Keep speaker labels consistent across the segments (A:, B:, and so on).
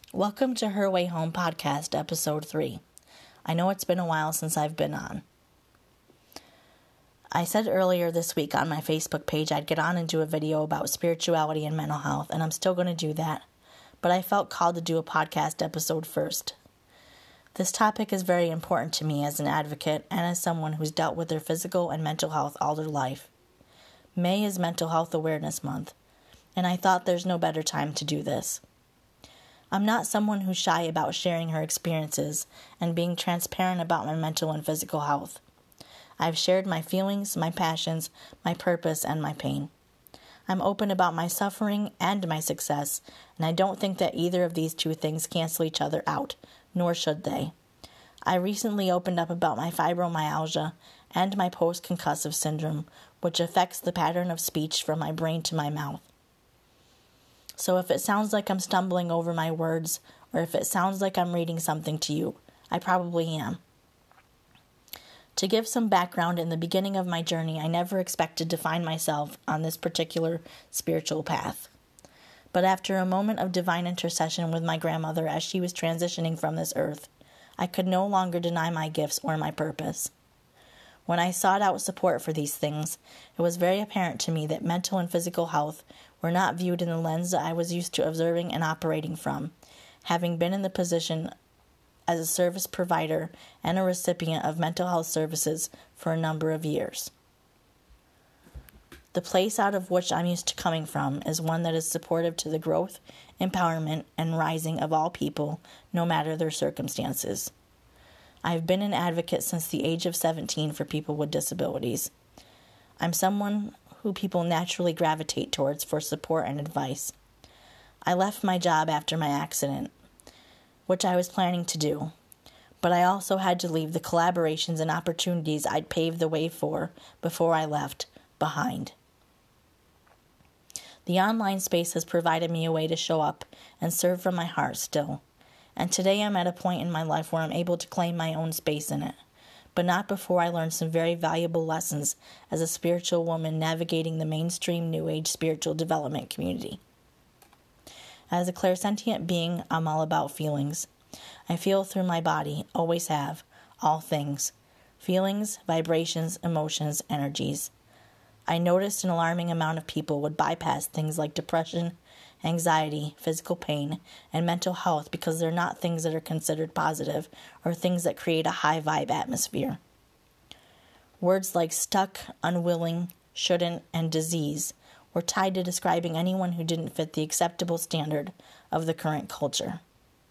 A: Welcome to Her Way Home Podcast, Episode 3. I know it's been a while since I've been on. I said earlier this week on my Facebook page I'd get on and do a video about spirituality and mental health, and I'm still going to do that, but I felt called to do a podcast episode first. This topic is very important to me as an advocate and as someone who's dealt with their physical and mental health all their life. May is Mental Health Awareness Month, and I thought there's no better time to do this. I'm not someone who's shy about sharing her experiences and being transparent about my mental and physical health. I've shared my feelings, my passions, my purpose, and my pain. I'm open about my suffering and my success, and I don't think that either of these two things cancel each other out, nor should they. I recently opened up about my fibromyalgia and my post-concussive syndrome, which affects the pattern of speech from my brain to my mouth. So if it sounds like I'm stumbling over my words, or if it sounds like I'm reading something to you, I probably am. To give some background, in the beginning of my journey, I never expected to find myself on this particular spiritual path. But after a moment of divine intercession with my grandmother as she was transitioning from this earth, I could no longer deny my gifts or my purpose. When I sought out support for these things, it was very apparent to me that mental and physical health were not viewed in the lens that I was used to observing and operating from, having been in the position as a service provider and a recipient of mental health services for a number of years. The place out of which I'm used to coming from is one that is supportive to the growth, empowerment, and rising of all people, no matter their circumstances. I've been an advocate since the age of 17 for people with disabilities. I'm someone who people naturally gravitate towards for support and advice. I left my job after my accident, which I was planning to do, but I also had to leave the collaborations and opportunities I'd paved the way for before I left behind. The online space has provided me a way to show up and serve from my heart still, and today I'm at a point in my life where I'm able to claim my own space in it, but not before I learned some very valuable lessons as a spiritual woman navigating the mainstream New Age spiritual development community. As a clairsentient being, I'm all about feelings. I feel through my body, always have, all things. Feelings, vibrations, emotions, energies. I noticed an alarming amount of people would bypass things like depression, anxiety, physical pain, and mental health because they're not things that are considered positive or things that create a high vibe atmosphere. Words like stuck, unwilling, shouldn't, and disease were tied to describing anyone who didn't fit the acceptable standard of the current culture.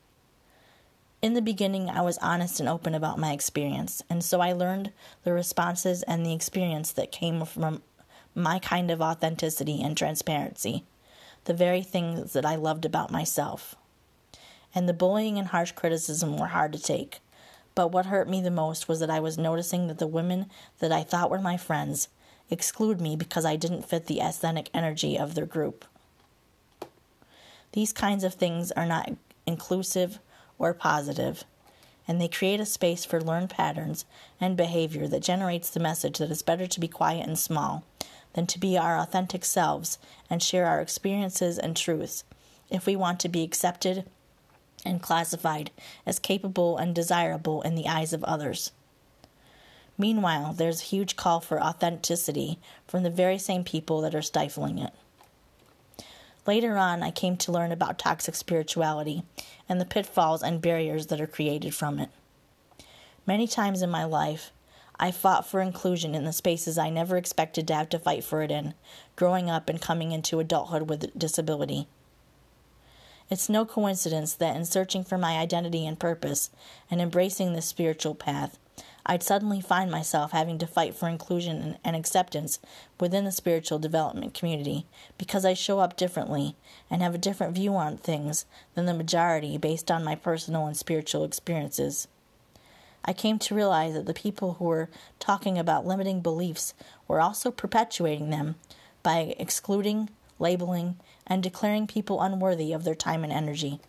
A: In the beginning, I was honest and open about my experience, and so I learned the responses and the experience that came from my kind of authenticity and transparency, the very things that I loved about myself. And the bullying and harsh criticism were hard to take, but what hurt me the most was that I was noticing that the women that I thought were my friends exclude me because I didn't fit the authentic energy of their group. These kinds of things are not inclusive or positive, and they create a space for learned patterns and behavior that generates the message that it's better to be quiet and small than to be our authentic selves and share our experiences and truths if we want to be accepted and classified as capable and desirable in the eyes of others. Meanwhile, there's a huge call for authenticity from the very same people that are stifling it. Later on, I came to learn about toxic spirituality and the pitfalls and barriers that are created from it. Many times in my life, I fought for inclusion in the spaces I never expected to have to fight for it in, growing up and coming into adulthood with disability. It's no coincidence that in searching for my identity and purpose and embracing this spiritual path, I'd suddenly find myself having to fight for inclusion and acceptance within the spiritual development community because I show up differently and have a different view on things than the majority based on my personal and spiritual experiences. I came to realize that the people who were talking about limiting beliefs were also perpetuating them by excluding, labeling, and declaring people unworthy of their time and energy.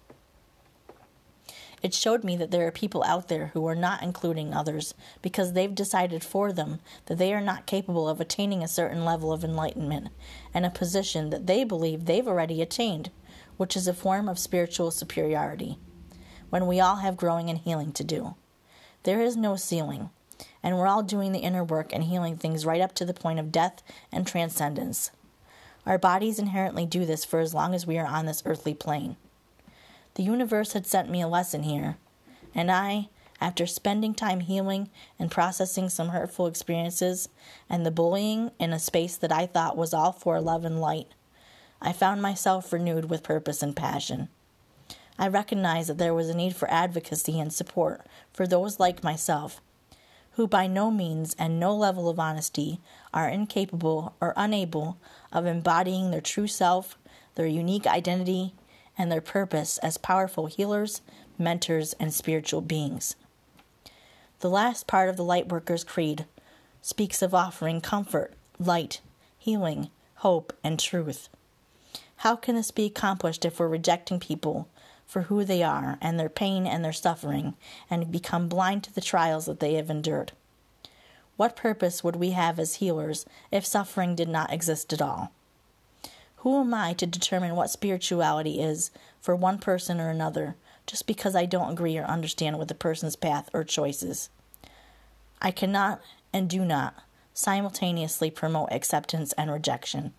A: It showed me that there are people out there who are not including others because they've decided for them that they are not capable of attaining a certain level of enlightenment and a position that they believe they've already attained, which is a form of spiritual superiority, when we all have growing and healing to do. There is no ceiling, and we're all doing the inner work and healing things right up to the point of death and transcendence. Our bodies inherently do this for as long as we are on this earthly plane. The universe had sent me a lesson here, and I, after spending time healing and processing some hurtful experiences and the bullying in a space that I thought was all for love and light, I found myself renewed with purpose and passion. I recognized that there was a need for advocacy and support for those like myself, who by no means and no level of honesty are incapable or unable of embodying their true self, their unique identity, and their purpose as powerful healers, mentors, and spiritual beings. The last part of the Lightworkers' Creed speaks of offering comfort, light, healing, hope, and truth. How can this be accomplished if we're rejecting people for who they are and their pain and their suffering and become blind to the trials that they have endured? What purpose would we have as healers if suffering did not exist at all? Who am I to determine what spirituality is for one person or another just because I don't agree or understand with the person's path or choices? I cannot and do not simultaneously promote acceptance and rejection.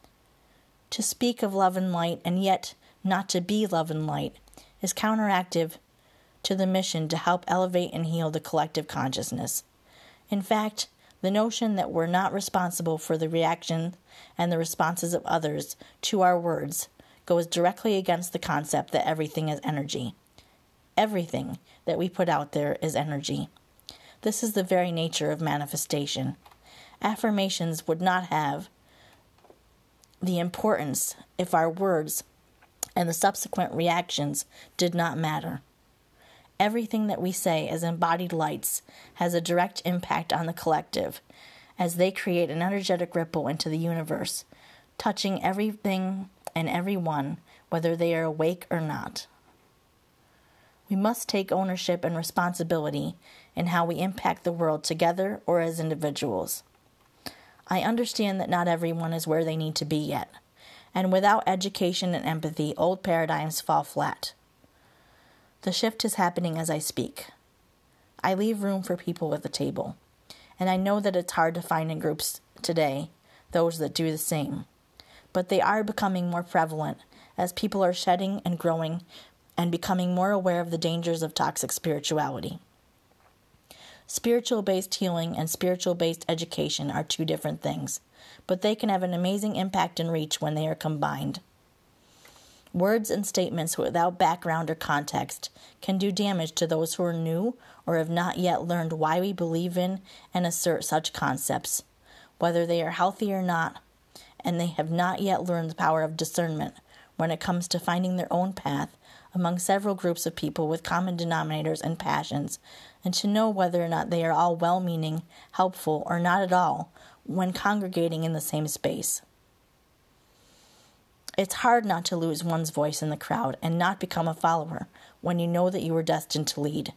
A: To speak of love and light and yet not to be love and light is counteractive to the mission to help elevate and heal the collective consciousness. In fact, the notion that we're not responsible for the reaction and the responses of others to our words goes directly against the concept that everything is energy. Everything that we put out there is energy. This is the very nature of manifestation. Affirmations would not have the importance if our words and the subsequent reactions did not matter. Everything that we say as embodied lights has a direct impact on the collective, as they create an energetic ripple into the universe, touching everything and everyone, whether they are awake or not. We must take ownership and responsibility in how we impact the world together or as individuals. I understand that not everyone is where they need to be yet, and without education and empathy, old paradigms fall flat. The shift is happening as I speak. I leave room for people at the table, and I know that it's hard to find in groups today those that do the same, but they are becoming more prevalent as people are shedding and growing and becoming more aware of the dangers of toxic spirituality. Spiritual-based healing and spiritual-based education are two different things, but they can have an amazing impact and reach when they are combined. Words and statements without background or context can do damage to those who are new or have not yet learned why we believe in and assert such concepts, whether they are healthy or not, and they have not yet learned the power of discernment when it comes to finding their own path among several groups of people with common denominators and passions, and to know whether or not they are all well-meaning, helpful, or not at all when congregating in the same space. It's hard not to lose one's voice in the crowd and not become a follower when you know that you were destined to lead.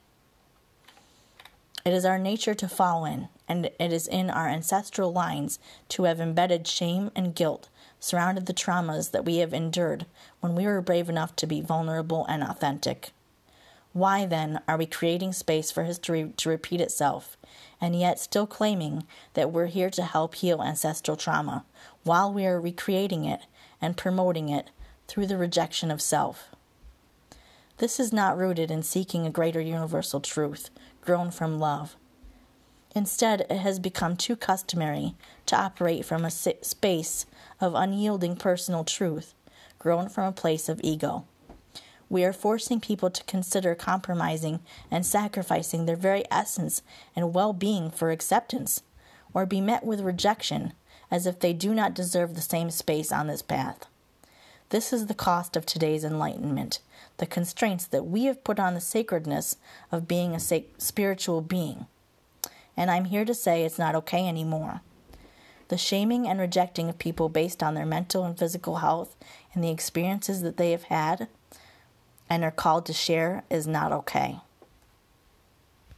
A: It is our nature to fall in, and it is in our ancestral lines to have embedded shame and guilt surrounded the traumas that we have endured when we were brave enough to be vulnerable and authentic. Why, then, are we creating space for history to repeat itself, and yet still claiming that we're here to help heal ancestral trauma, while we are recreating it and promoting it through the rejection of self? This is not rooted in seeking a greater universal truth, grown from love. Instead, it has become too customary to operate from a space of unyielding personal truth, grown from a place of ego. We are forcing people to consider compromising and sacrificing their very essence and well-being for acceptance, or be met with rejection as if they do not deserve the same space on this path. This is the cost of today's enlightenment, the constraints that we have put on the sacredness of being a spiritual being. And I'm here to say it's not okay anymore. The shaming and rejecting of people based on their mental and physical health and the experiences that they have had and are called to share is not okay.